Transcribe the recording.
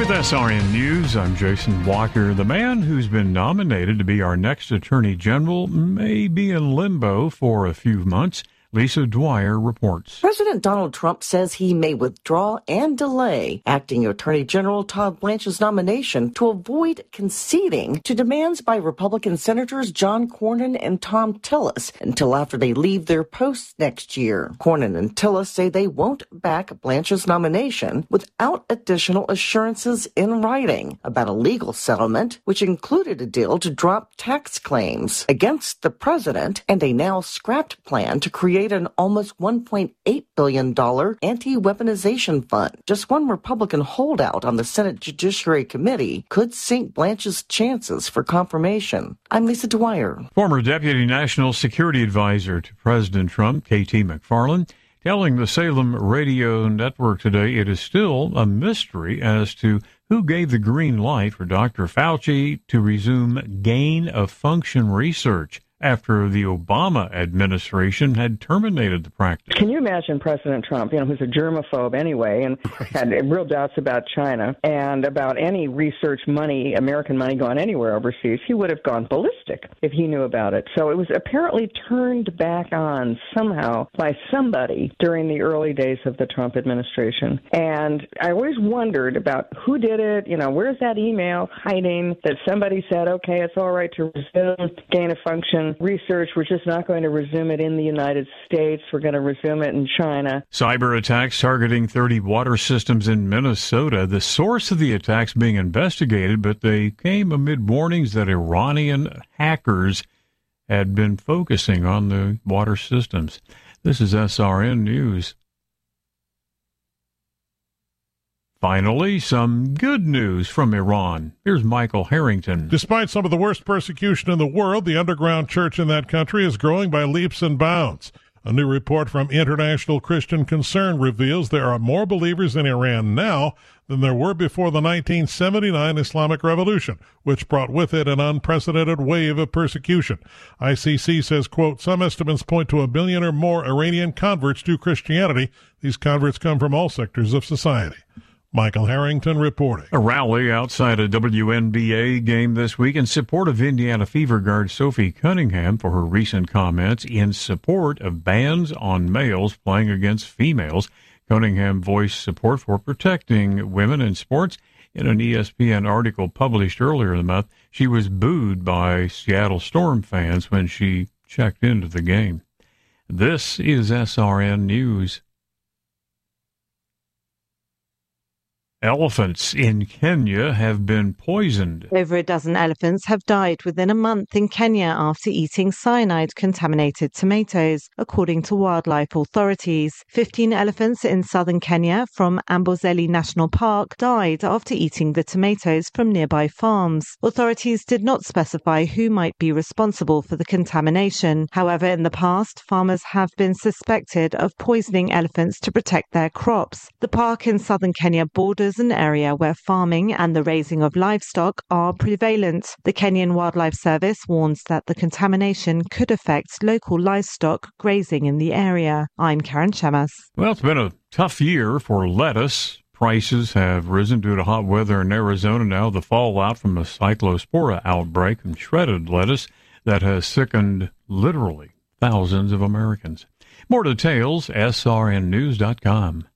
With SRN News, I'm Jason Walker. The man who's been nominated to be our next Attorney General may be in limbo for a few months. Lisa Dwyer reports. President Donald Trump says he may withdraw and delay acting Attorney General Todd Blanche's nomination to avoid conceding to demands by Republican Senators John Cornyn and Thom Tillis until after they leave their posts next year. Cornyn and Tillis say they won't back Blanche's nomination without additional assurances in writing about a legal settlement, which included a deal to drop tax claims against the president and a now scrapped plan to create an almost $1.8 billion anti-weaponization fund. Just one Republican holdout on the Senate Judiciary Committee could sink Blanche's chances for confirmation. I'm Lisa Dwyer. Former Deputy National Security Advisor to President Trump, K.T. McFarland, telling the Salem Radio Network today it is still a mystery as to who gave the green light for Dr. Fauci to resume gain-of-function research after the Obama administration had terminated the practice. Can you imagine President Trump, who's a germaphobe anyway, and had real doubts about China and about any research money, American money going anywhere overseas? He would have gone ballistic if he knew about it. So it was apparently turned back on somehow by somebody during the early days of the Trump administration. And I always wondered about who did it, where's that email hiding that somebody said, okay, it's all right to resume gain-of-function research. We're just not going to resume it in the United States. We're going to resume it in China. Cyber attacks targeting 30 water systems in Minnesota. The source of the attacks being investigated, but they came amid warnings that Iranian hackers had been focusing on the water systems. This is SRN News. Finally, some good news from Iran. Here's Michael Harrington. Despite some of the worst persecution in the world, the underground church in that country is growing by leaps and bounds. A new report from International Christian Concern reveals there are more believers in Iran now than there were before the 1979 Islamic Revolution, which brought with it an unprecedented wave of persecution. ICC says, quote, some estimates point to 1 billion or more Iranian converts to Christianity. These converts come from all sectors of society. Michael Harrington reporting. A rally outside a WNBA game this week in support of Indiana Fever guard Sophie Cunningham for her recent comments in support of bans on males playing against females. Cunningham voiced support for protecting women in sports. In an ESPN article published earlier in the month, she was booed by Seattle Storm fans when she checked into the game. This is SRN News. Elephants in Kenya have been poisoned. Over a dozen elephants have died within a month in Kenya after eating cyanide-contaminated tomatoes, according to wildlife authorities. 15 elephants in southern Kenya from Amboseli National Park died after eating the tomatoes from nearby farms. Authorities did not specify who might be responsible for the contamination. However, in the past, farmers have been suspected of poisoning elephants to protect their crops. The park in southern Kenya borders an area where farming and the raising of livestock are prevalent. The Kenyan Wildlife Service warns that the contamination could affect local livestock grazing in the area. I'm Karen Shemas. Well, it's been a tough year for lettuce. Prices have risen due to hot weather in Arizona now, the fallout from a cyclospora outbreak and shredded lettuce that has sickened literally thousands of Americans. More details, srnnews.com.